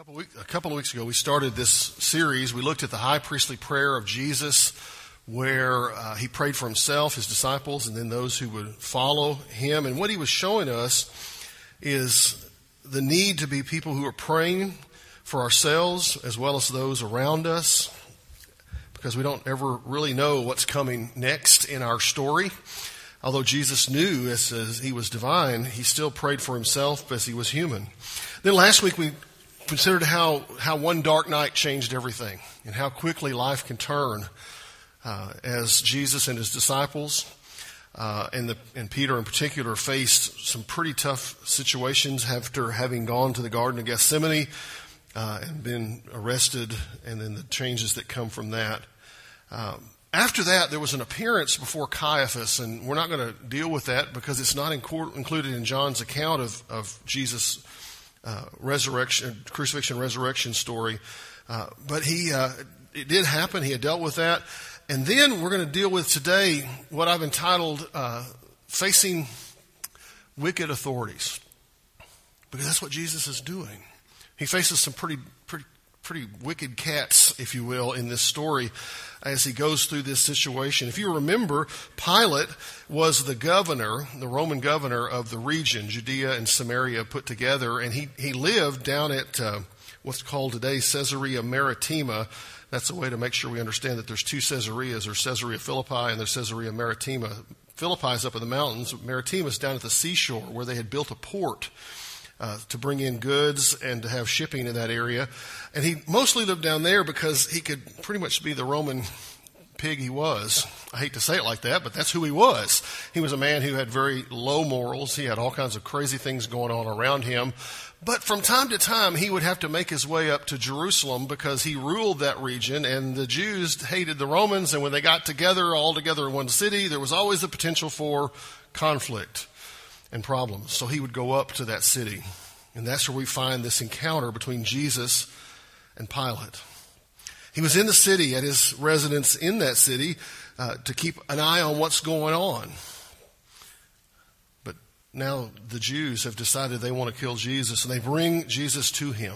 A couple of weeks ago, we started this series. We looked at the high priestly prayer of Jesus, where he prayed for himself, his disciples, and then those who would follow him. And what he was showing us is the need to be people who are praying for ourselves as well as those around us, because we don't ever really know what's coming next in our story. Although Jesus knew as he was divine, he still prayed for himself as he was human. Then last week we considered how one dark night changed everything and how quickly life can turn as Jesus and his disciples and Peter in particular faced some pretty tough situations after having gone to the Garden of Gethsemane and been arrested, and then the changes that come from that. After that, there was an appearance before Caiaphas, and we're not going to deal with that because it's not included in John's account of Jesus' crucifixion, resurrection story. But it did happen. He had dealt with that. And then we're going to deal with today what I've entitled Facing Wicked Authorities, because that's what Jesus is doing. He faces some pretty wicked cats, if you will, in this story as he goes through this situation. If you remember, Pilate was the governor, the Roman governor of the region, Judea and Samaria put together, and he lived down at what's called today Caesarea Maritima. That's a way to make sure we understand that there's two Caesareas. There's Caesarea Philippi and there's Caesarea Maritima. Philippi is up in the mountains. Maritima is down at the seashore where they had built a port to bring in goods and to have shipping in that area. And he mostly lived down there because he could pretty much be the Roman pig he was. I hate to say it like that, but that's who he was. He was a man who had very low morals. He had all kinds of crazy things going on around him. But from time to time, he would have to make his way up to Jerusalem because he ruled that region, and the Jews hated the Romans, and when they got together, all together in one city, there was always the potential for conflict and problems. So he would go up to that city. And that's where we find this encounter between Jesus and Pilate. He was in the city, at his residence in that city, to keep an eye on what's going on. But now the Jews have decided they want to kill Jesus, and they bring Jesus to him.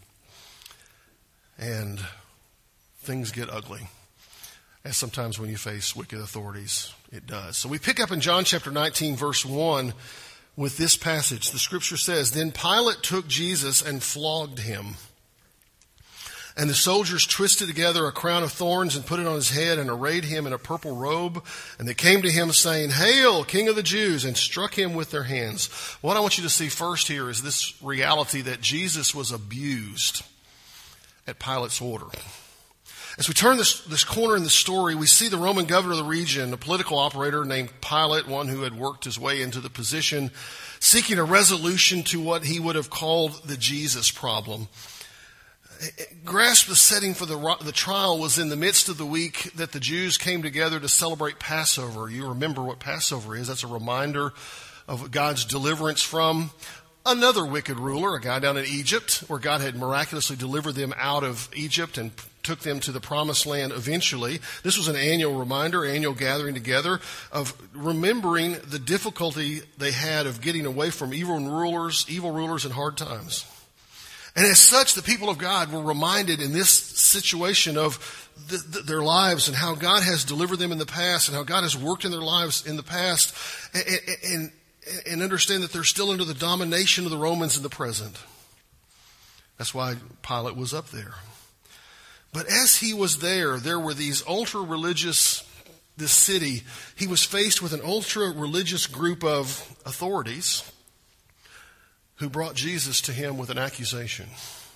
And things get ugly. As sometimes when you face wicked authorities, it does. So we pick up in John chapter 19, verse 1, with this passage. The scripture says, "Then Pilate took Jesus and flogged him. And the soldiers twisted together a crown of thorns and put it on his head and arrayed him in a purple robe. And they came to him saying, 'Hail, King of the Jews,' and struck him with their hands." What I want you to see first here is this reality that Jesus was abused at Pilate's order. As we turn this corner in the story, we see the Roman governor of the region, a political operator named Pilate, one who had worked his way into the position, seeking a resolution to what he would have called the Jesus problem. Grasp the setting for the trial was in the midst of the week that the Jews came together to celebrate Passover. You remember what Passover is. That's a reminder of God's deliverance from another wicked ruler, a guy down in Egypt, where God had miraculously delivered them out of Egypt and took them to the promised land eventually. This was an annual reminder, annual gathering together of remembering the difficulty they had of getting away from evil rulers in hard times. And as such, the people of God were reminded in this situation of their lives and how God has delivered them in the past and how God has worked in their lives in the past, and understand that they're still under the domination of the Romans in the present. That's why Pilate was up there. But as he was there were these ultra-religious, this city, he was faced with an ultra-religious group of authorities who brought Jesus to him with an accusation.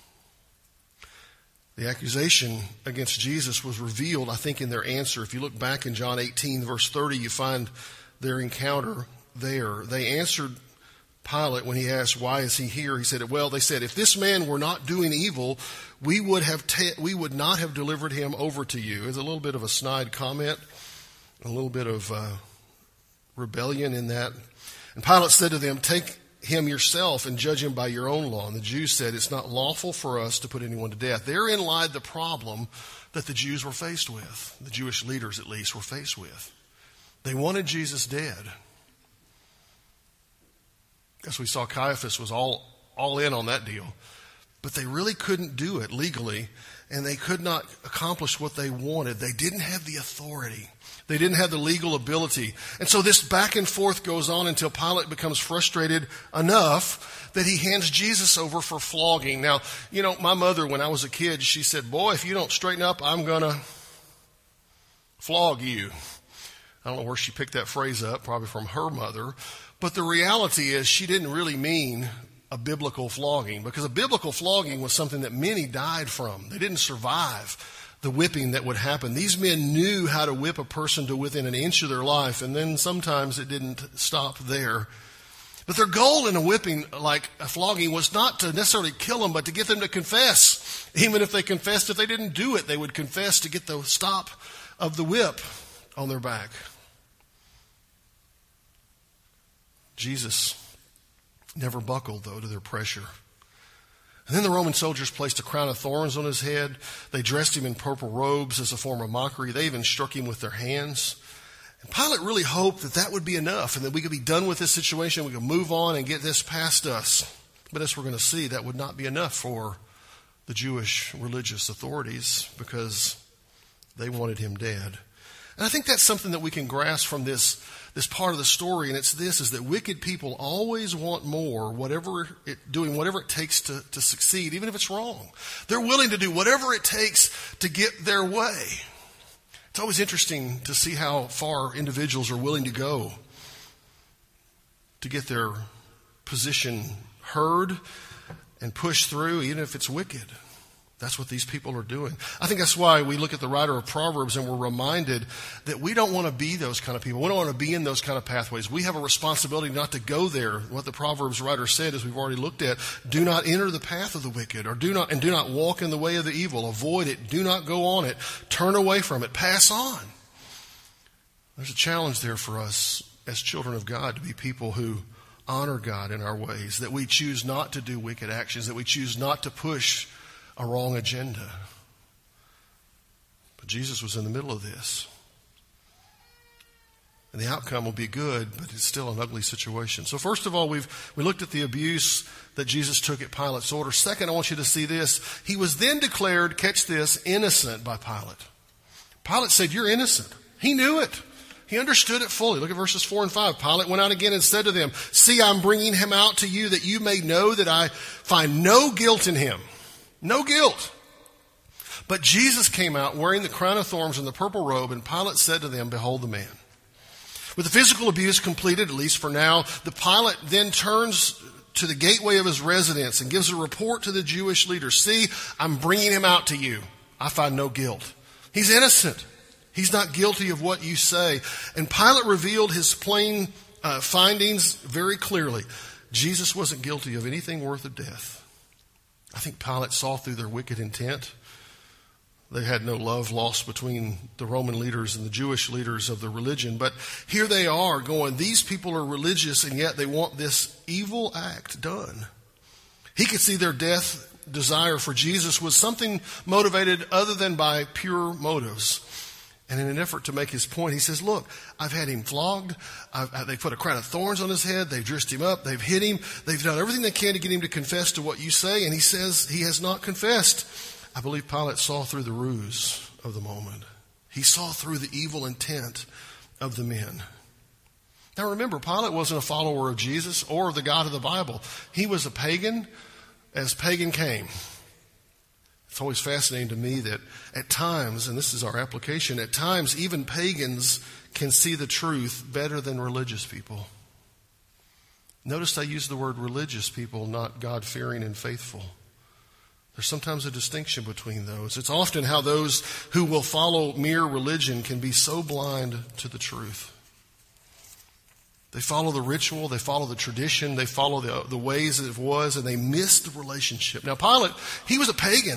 The accusation against Jesus was revealed, I think, in their answer. If you look back in John 18, verse 30, you find their encounter there. They answered Pilate when he asked, "Why is he here?" He said, "Well," they said, "if this man were not doing evil, we would not have delivered him over to you." It's a little bit of a snide comment, a little bit of rebellion in that. And Pilate said to them, "Take him yourself and judge him by your own law." And the Jews said, "It's not lawful for us to put anyone to death." Therein lied the problem that the Jews were faced with, the Jewish leaders at least were faced with. They wanted Jesus dead. As we saw, Caiaphas was all in on that deal. but they really couldn't do it legally, and they could not accomplish what they wanted. They didn't have the authority. They didn't have the legal ability. And so this back and forth goes on until Pilate becomes frustrated enough that he hands Jesus over for flogging. Now, my mother, when I was a kid, she said, boy, if you don't straighten up, I'm going to flog you. I don't know where she picked that phrase up, probably from her mother. But the reality is she didn't really mean a biblical flogging, because a biblical flogging was something that many died from. They didn't survive the whipping that would happen. These men knew how to whip a person to within an inch of their life, and then sometimes it didn't stop there. But their goal in a whipping, like a flogging, was not to necessarily kill them, but to get them to confess. Even if they confessed, if they didn't do it, they would confess to get the stop of the whip on their back. Jesus never buckled, though, to their pressure. And then the Roman soldiers placed a crown of thorns on his head. They dressed him in purple robes as a form of mockery. They even struck him with their hands. And Pilate really hoped that that would be enough and that we could be done with this situation. We could move on and get this past us. But as we're going to see, that would not be enough for the Jewish religious authorities, because they wanted him dead. And I think that's something that we can grasp from this part of the story, and it's this, is that wicked people always want more, doing whatever it takes to succeed, even if it's wrong. They're willing to do whatever it takes to get their way. It's always interesting to see how far individuals are willing to go to get their position heard and pushed through, even if it's wicked. That's what these people are doing. I think that's why we look at the writer of Proverbs and we're reminded that we don't want to be those kind of people. We don't want to be in those kind of pathways. We have a responsibility not to go there. What the Proverbs writer said, as we've already looked at, do not enter the path of the wicked, or do not walk in the way of the evil. Avoid it. Do not go on it. Turn away from it. Pass on. There's a challenge there for us as children of God to be people who honor God in our ways, that we choose not to do wicked actions, that we choose not to push a wrong agenda. But Jesus was in the middle of this. And the outcome will be good, but it's still an ugly situation. So first of all, we looked at the abuse that Jesus took at Pilate's order. Second, I want you to see this. He was then declared, catch this, innocent by Pilate. Pilate said, you're innocent. He knew it. He understood it fully. Look at verses 4 and 5. Pilate went out again and said to them, see, I'm bringing him out to you that you may know that I find no guilt in him. No guilt. But Jesus came out wearing the crown of thorns and the purple robe, and Pilate said to them, behold the man. With the physical abuse completed, at least for now, the Pilate then turns to the gateway of his residence and gives a report to the Jewish leaders. See, I'm bringing him out to you. I find no guilt. He's innocent. He's not guilty of what you say. And Pilate revealed his plain findings very clearly. Jesus wasn't guilty of anything worth of death. I think Pilate saw through their wicked intent. They had no love lost between the Roman leaders and the Jewish leaders of the religion. But here they are going, these people are religious, and yet they want this evil act done. He could see their desire for Jesus was something motivated other than by pure motives. And in an effort to make his point, he says, look, I've had him flogged. They put a crown of thorns on his head. They've dressed him up. They've hit him. They've done everything they can to get him to confess to what you say. And he says he has not confessed. I believe Pilate saw through the ruse of the moment. He saw through the evil intent of the men. Now remember, Pilate wasn't a follower of Jesus or the God of the Bible. He was a pagan as pagan came. It's always fascinating to me that at times, and this is our application, at times even pagans can see the truth better than religious people. Notice I use the word religious people, not God-fearing and faithful. There's sometimes a distinction between those. It's often how those who will follow mere religion can be so blind to the truth. They follow the ritual, they follow the tradition, they follow the ways that it was, and they miss the relationship. Now Pilate, he was a pagan.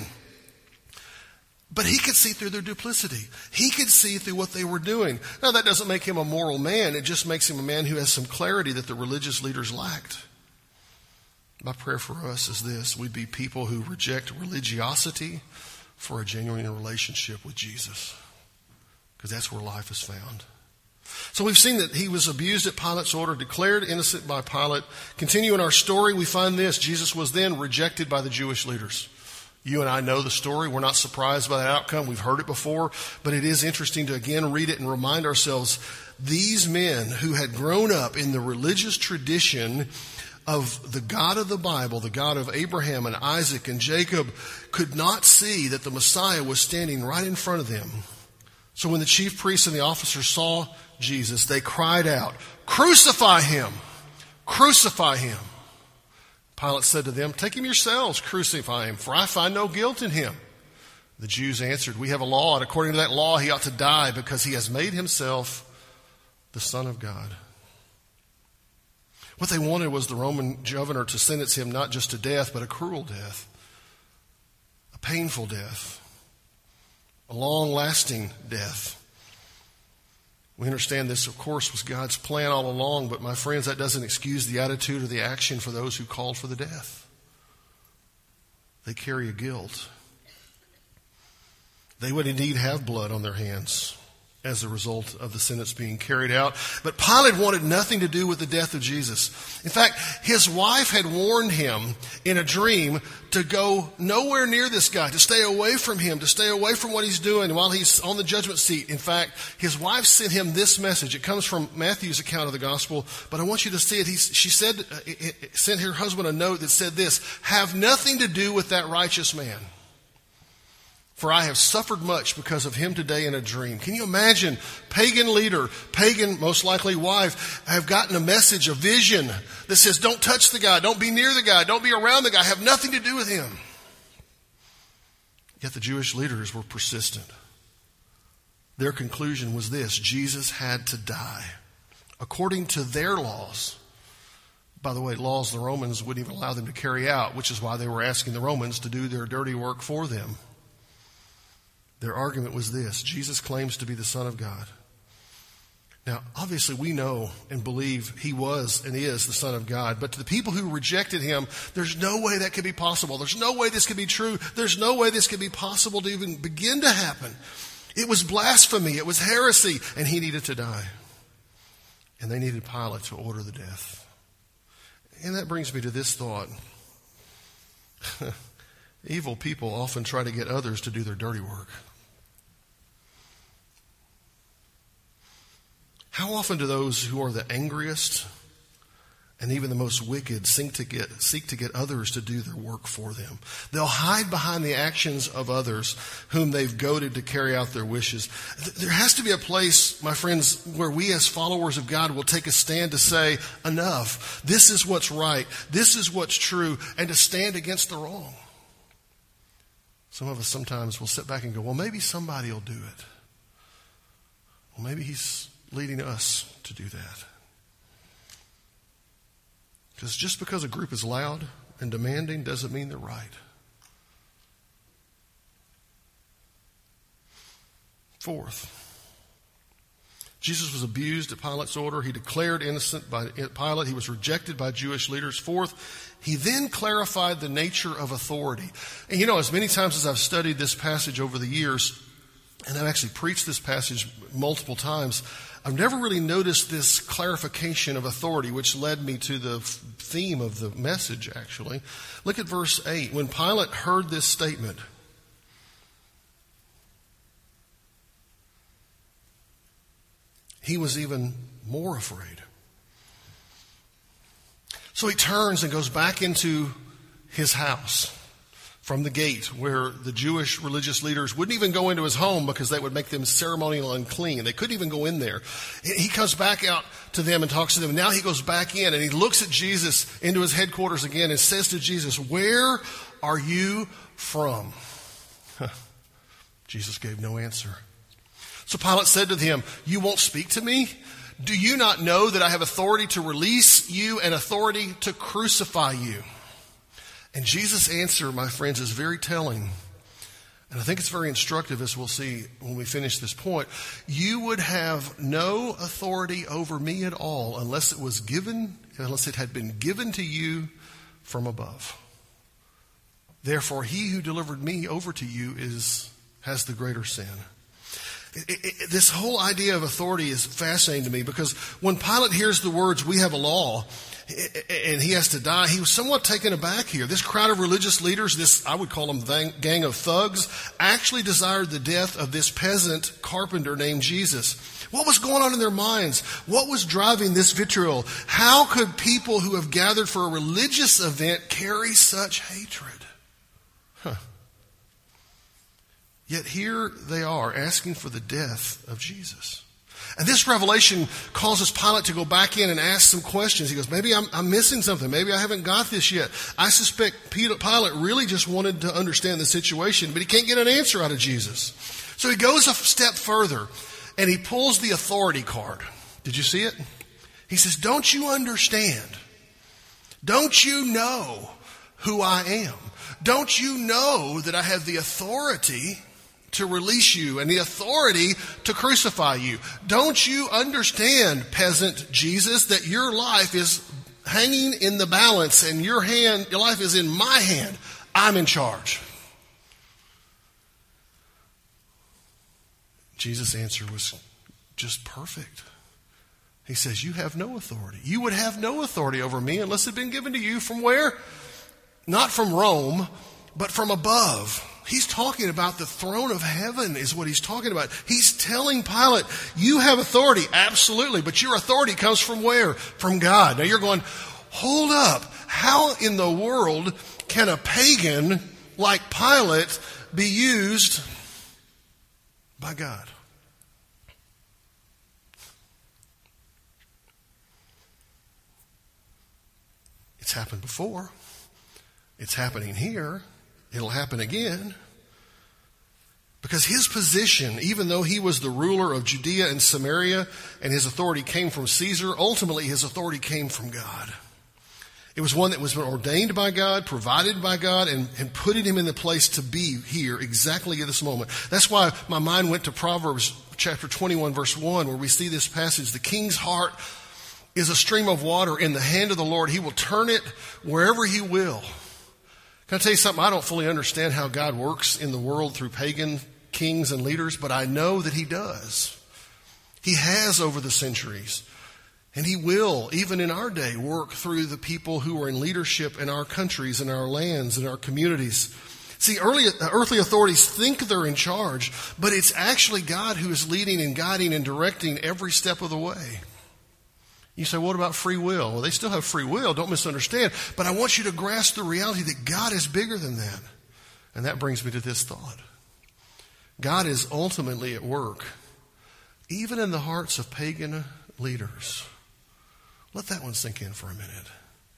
But he could see through their duplicity. He could see through what they were doing. Now, that doesn't make him a moral man. It just makes him a man who has some clarity that the religious leaders lacked. My prayer for us is this. We'd be people who reject religiosity for a genuine relationship with Jesus. Because that's where life is found. So we've seen that he was abused at Pilate's order, declared innocent by Pilate. Continue in our story, we find this. Jesus was then rejected by the Jewish leaders. You and I know the story. We're not surprised by that outcome. We've heard it before. But it is interesting to again read it and remind ourselves, these men who had grown up in the religious tradition of the God of the Bible, the God of Abraham and Isaac and Jacob, could not see that the Messiah was standing right in front of them. So when the chief priests and the officers saw Jesus, they cried out, "Crucify him! Crucify him!" Pilate said to them, "Take him yourselves, crucify him, for I find no guilt in him." The Jews answered, "We have a law, and according to that law he ought to die because he has made himself the Son of God." What they wanted was the Roman governor to sentence him not just to death, but a cruel death, a painful death, a long-lasting death. We understand this, of course, was God's plan all along, but my friends, that doesn't excuse the attitude or the action for those who called for the death. They carry a guilt. They would indeed have blood on their hands as a result of the sentence being carried out. But Pilate wanted nothing to do with the death of Jesus. In fact, his wife had warned him in a dream to go nowhere near this guy, to stay away from him, to stay away from what he's doing while he's on the judgment seat. In fact, his wife sent him this message. It comes from Matthew's account of the gospel, but I want you to see it. She sent her husband a note that said this: "Have nothing to do with that righteous man, for I have suffered much because of him today in a dream." Can you imagine? Pagan leader, pagan, most likely wife, have gotten a message, a vision that says, don't touch the guy, don't be near the guy, don't be around the guy, have nothing to do with him. Yet the Jewish leaders were persistent. Their conclusion was this: Jesus had to die according to their laws. By the way, laws the Romans wouldn't even allow them to carry out, which is why they were asking the Romans to do their dirty work for them. Their argument was this: Jesus claims to be the Son of God. Now, obviously, we know and believe he was and is the Son of God. But to the people who rejected him, there's no way that could be possible. There's no way this could be true. There's no way this could be possible to even begin to happen. It was blasphemy. It was heresy. And he needed to die. And they needed Pilate to order the death. And that brings me to this thought. Evil people often try to get others to do their dirty work. How often do those who are the angriest and even the most wicked seek to get others to do their work for them? They'll hide behind the actions of others whom they've goaded to carry out their wishes. There has to be a place, my friends, where we as followers of God will take a stand to say, enough. This is what's right. This is what's true. And to stand against the wrong. Some of us sometimes will sit back and go, well, maybe somebody will do it. Well, maybe he's leading us to do that. Because just because a group is loud and demanding doesn't mean they're right. Fourth, Jesus was abused at Pilate's order. He declared innocent by Pilate. He was rejected by Jewish leaders. Fourth, he then clarified the nature of authority. And you know, as many times as I've studied this passage over the years, and I've actually preached this passage multiple times, I've never really noticed this clarification of authority, which led me to the theme of the message, actually. Look at verse 8. When Pilate heard this statement, he was even more afraid. So he turns and goes back into his house from the gate where the Jewish religious leaders wouldn't even go into his home because they would make them ceremonial unclean. They couldn't even go in there. He comes back out to them and talks to them. Now he goes back in and he looks at Jesus into his headquarters again and says to Jesus, "Where are you from?" Jesus gave no answer. So Pilate said to him, "You won't speak to me? Do you not know that I have authority to release you and authority to crucify you?" And Jesus' answer, my friends, is very telling. And I think it's very instructive, as we'll see when we finish this point. You would have no authority over me at all unless it had been given to you from above. Therefore, he who delivered me over to you has the greater sin. This whole idea of authority is fascinating to me, because when Pilate hears the words, "We have a law," and he has to die, he was somewhat taken aback here. This crowd of religious leaders, this, I would call them gang of thugs, actually desired the death of this peasant carpenter named Jesus. What was going on in their minds? What was driving this vitriol? How could people who have gathered for a religious event carry such hatred? Yet here they are asking for the death of Jesus. And this revelation causes Pilate to go back in and ask some questions. He goes, maybe I'm missing something. Maybe I haven't got this yet. I suspect Pilate really just wanted to understand the situation, but he can't get an answer out of Jesus. So he goes a step further and he pulls the authority card. Did you see it? He says, "Don't you understand? Don't you know who I am? Don't you know that I have the authority to release you and the authority to crucify you? Don't you understand, peasant Jesus, that your life is hanging in the balance and your life is in my hand? I'm in charge." Jesus' answer was just perfect. He says, "You have no authority. You would have no authority over me unless it had been given to you from where? Not from Rome, but from above." He's talking about the throne of heaven is what he's talking about. He's telling Pilate, you have authority, absolutely, but your authority comes from where? From God. Now you're going, hold up. How in the world can a pagan like Pilate be used by God? It's happened before. It's happening here. It'll happen again. Because his position, even though he was the ruler of Judea and Samaria and his authority came from Caesar, ultimately his authority came from God. It was one that was ordained by God, provided by God, and putting him in the place to be here exactly at this moment. That's why my mind went to Proverbs chapter 21, verse 1, where we see this passage. The king's heart is a stream of water in the hand of the Lord. He will turn it wherever he will. Can I tell you something? I don't fully understand how God works in the world through pagan kings and leaders, but I know that he does. He has over the centuries. And he will, even in our day, work through the people who are in leadership in our countries, in our lands, in our communities. See, earthly authorities think they're in charge, but it's actually God who is leading and guiding and directing every step of the way. You say, what about free will? Well, they still have free will, don't misunderstand. But I want you to grasp the reality that God is bigger than that. And that brings me to this thought. God is ultimately at work, even in the hearts of pagan leaders. Let that one sink in for a minute.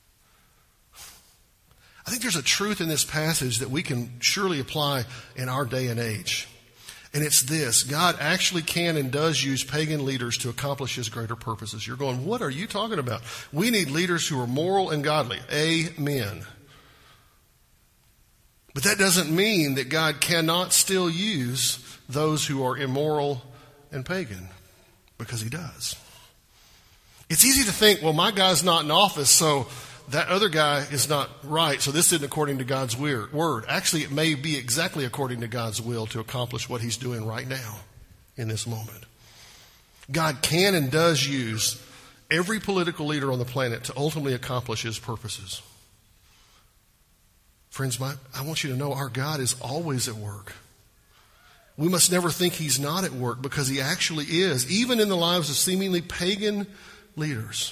I think there's a truth in this passage that we can surely apply in our day and age. And it's this: God actually can and does use pagan leaders to accomplish his greater purposes. You're going, what are you talking about? We need leaders who are moral and godly. Amen. But that doesn't mean that God cannot still use those who are immoral and pagan, because he does. It's easy to think, well, my guy's not in office, so that other guy is not right, so this isn't according to God's word. Actually, it may be exactly according to God's will to accomplish what he's doing right now in this moment. God can and does use every political leader on the planet to ultimately accomplish his purposes. Friends, I want you to know our God is always at work. We must never think he's not at work, because he actually is, even in the lives of seemingly pagan leaders.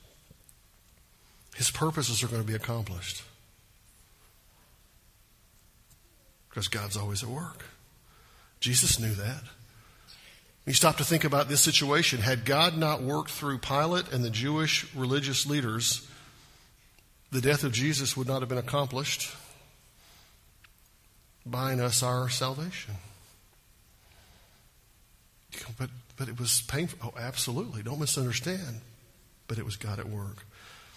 His purposes are going to be accomplished because God's always at work. Jesus knew that. You stop to think about this situation. Had God not worked through Pilate and the Jewish religious leaders, the death of Jesus would not have been accomplished, buying us our salvation. But it was painful. Oh, absolutely. Don't misunderstand. But it was God at work.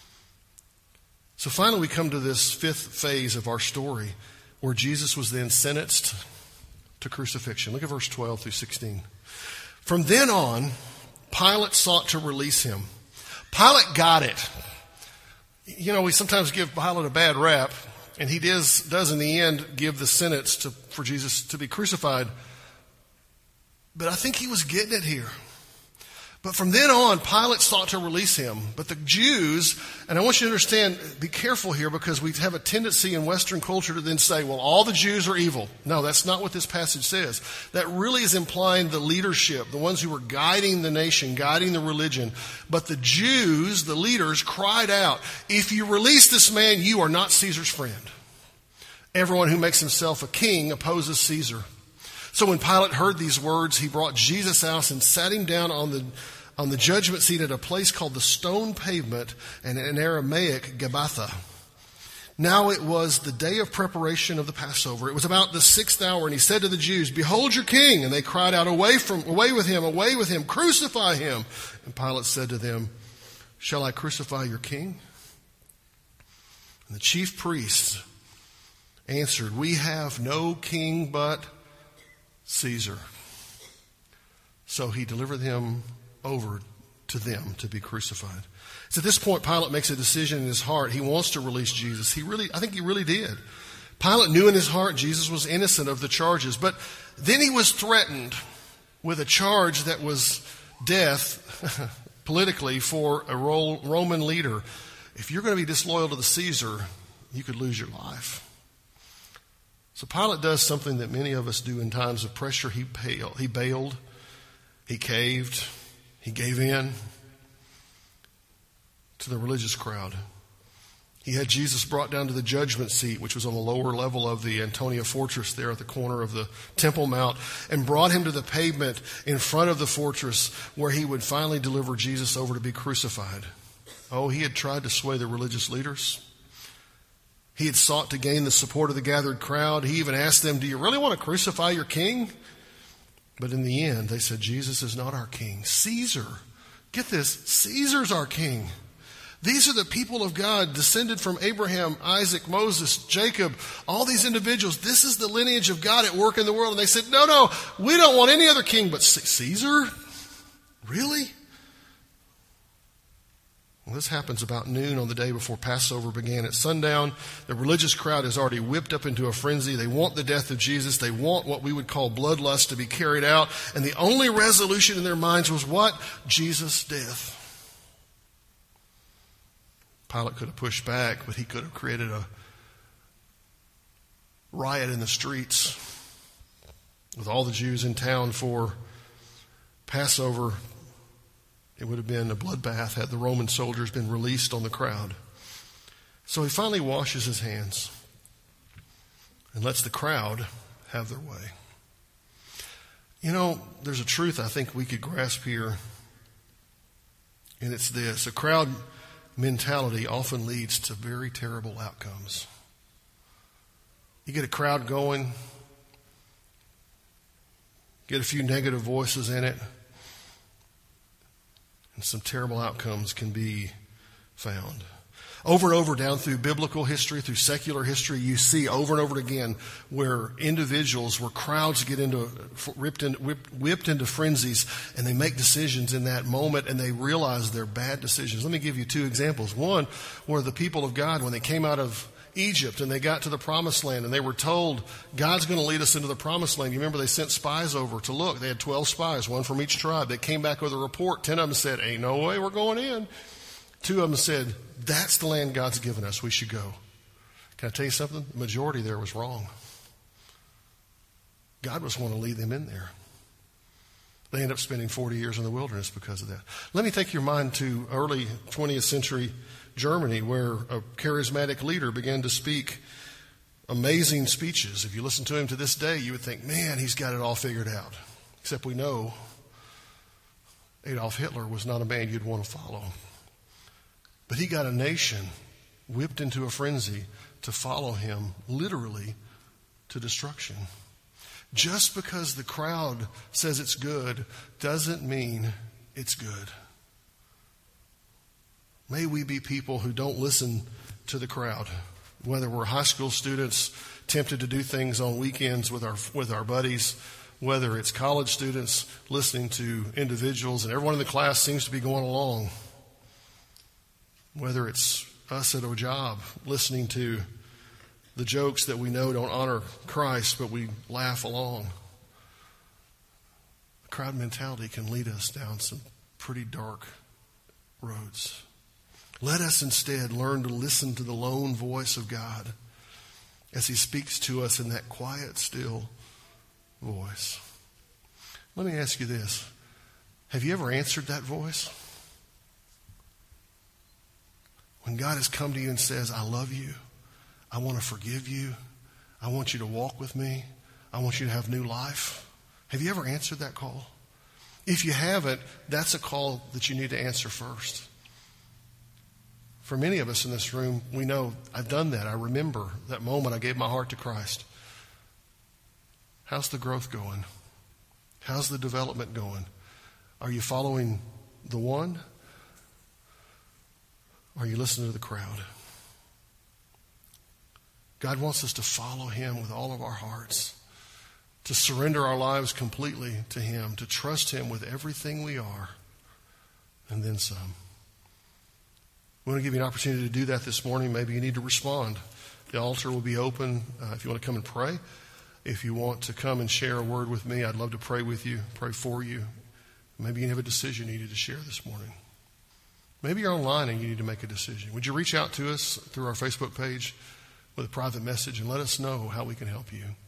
So finally we come to this fifth phase of our story, where Jesus was then sentenced to crucifixion. Look at verse 12 through 16. From then on, Pilate sought to release him. Pilate got it. You know, we sometimes give Pilate a bad rap, and he does in the end give the sentence for Jesus to be crucified. But I think he was getting it here. But from then on, Pilate sought to release him. But the Jews, and I want you to understand, be careful here, because we have a tendency in Western culture to then say, well, all the Jews are evil. No, that's not what this passage says. That really is implying the leadership, the ones who were guiding the nation, guiding the religion. But the Jews, the leaders, cried out, if you release this man, you are not Caesar's friend. Everyone who makes himself a king opposes Caesar. So when Pilate heard these words, he brought Jesus out and sat him down on the judgment seat at a place called the Stone Pavement, and in Aramaic, Gabbatha. Now it was the day of preparation of the Passover. It was about the 6th hour, and he said to the Jews, behold your king. And they cried out, away with him, crucify him. And Pilate said to them, shall I crucify your king? And the chief priests answered, we have no king but Caesar. So he delivered him over to them to be crucified. So at this point, Pilate makes a decision in his heart. He wants to release Jesus. I think he really did. Pilate knew in his heart Jesus was innocent of the charges. But then he was threatened with a charge that was death politically for a Roman leader. If you're going to be disloyal to the Caesar, you could lose your life. So Pilate does something that many of us do in times of pressure. He bailed. He caved. He gave in to the religious crowd. He had Jesus brought down to the judgment seat, which was on the lower level of the Antonia fortress there at the corner of the Temple Mount, and brought him to the pavement in front of the fortress where he would finally deliver Jesus over to be crucified. Oh, he had tried to sway the religious leaders. He had sought to gain the support of the gathered crowd. He even asked them, do you really want to crucify your king? But in the end, they said, Jesus is not our king. Caesar, get this, Caesar's our king. These are the people of God descended from Abraham, Isaac, Moses, Jacob, all these individuals. This is the lineage of God at work in the world. And they said, no, we don't want any other king but Caesar. Really? Well, this happens about noon on the day before Passover began. At sundown, the religious crowd is already whipped up into a frenzy. They want the death of Jesus. They want what we would call bloodlust to be carried out. And the only resolution in their minds was what? Jesus' death. Pilate could have pushed back, but he could have created a riot in the streets with all the Jews in town for Passover. It would have been a bloodbath had the Roman soldiers been released on the crowd. So he finally washes his hands and lets the crowd have their way. You know, there's a truth I think we could grasp here, and it's this. A crowd mentality often leads to very terrible outcomes. You get a crowd going, get a few negative voices in it, and some terrible outcomes can be found. Over and over down through biblical history, through secular history, you see over and over again where individuals, where crowds get whipped into frenzies, and they make decisions in that moment, and they realize they're bad decisions. Let me give you two examples. One, where the people of God, when they came out of Egypt and they got to the promised land and they were told, God's going to lead us into the promised land. You remember they sent spies over to look. They had 12 spies, one from each tribe. They came back with a report. 10 of them said, ain't no way we're going in. 2 of them said, that's the land God's given us. We should go. Can I tell you something? The majority there was wrong. God was wanting to lead them in there. They ended up spending 40 years in the wilderness because of that. Let me take your mind to early 20th century Germany, where a charismatic leader began to speak amazing speeches. If you listen to him to this day, you would think, man, he's got it all figured out. Except we know Adolf Hitler was not a man you'd want to follow. But he got a nation whipped into a frenzy to follow him, literally to destruction. Just because the crowd says it's good doesn't mean it's good. May we be people who don't listen to the crowd, whether we're high school students tempted to do things on weekends with our buddies, whether it's college students listening to individuals and everyone in the class seems to be going along, whether it's us at a job listening to the jokes that we know don't honor Christ, but we laugh along. A crowd mentality can lead us down some pretty dark roads. Let us instead learn to listen to the lone voice of God as he speaks to us in that quiet, still voice. Let me ask you this. Have you ever answered that voice? When God has come to you and says, I love you, I want to forgive you, I want you to walk with me, I want you to have new life. Have you ever answered that call? If you haven't, that's a call that you need to answer first. For many of us in this room, we know I've done that. I remember that moment I gave my heart to Christ. How's the growth going? How's the development going? Are you following the one? Or are you listening to the crowd? God wants us to follow him with all of our hearts, to surrender our lives completely to him, to trust him with everything we are, and then some. We want to give you an opportunity to do that this morning. Maybe you need to respond. The altar will be open if you want to come and pray. If you want to come and share a word with me, I'd love to pray with you, pray for you. Maybe you have a decision you needed to share this morning. Maybe you're online and you need to make a decision. Would you reach out to us through our Facebook page with a private message and let us know how we can help you?